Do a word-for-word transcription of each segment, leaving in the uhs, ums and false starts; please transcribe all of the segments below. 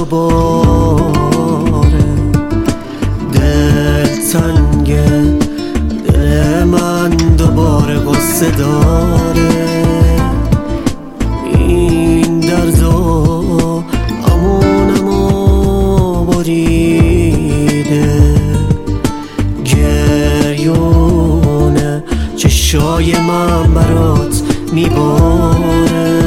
دوباره. دل تنگه، دل من دوباره قصه داره. این دردو امونمو بریده، گریونه چشای من برات میباره.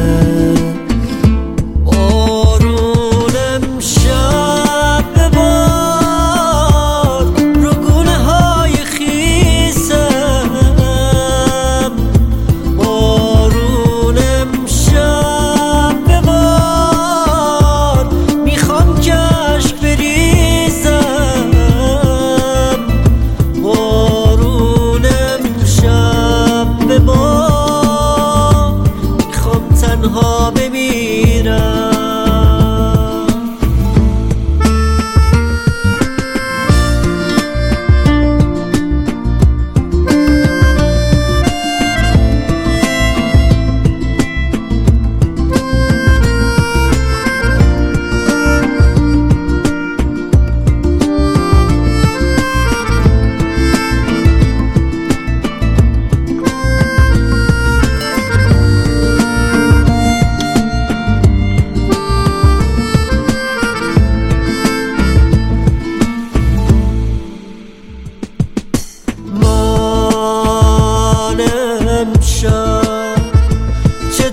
تنها بمیرم. چه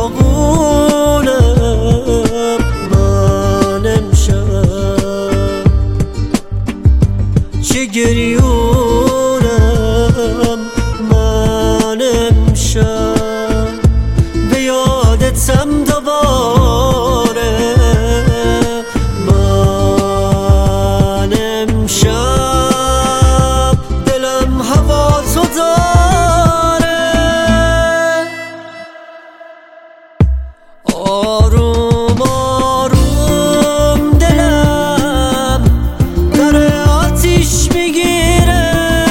داغونم من امشب، چه گریونم من امشب. به یادتم دوباره من امشب، دلم هوا تو داره. آروم آروم دلم داره آتیش میگیره.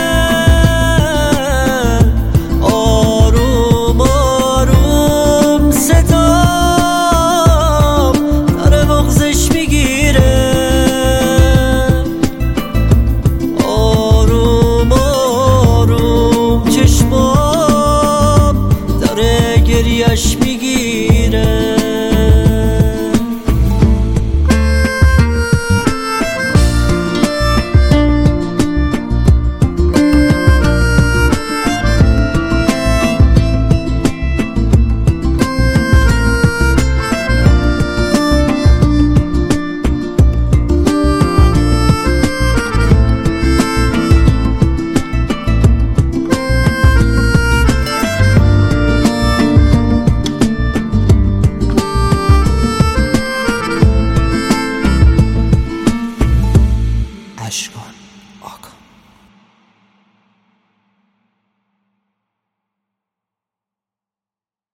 آروم آروم صدام داره بغضش میگیره. آروم آروم چشمام داره گریش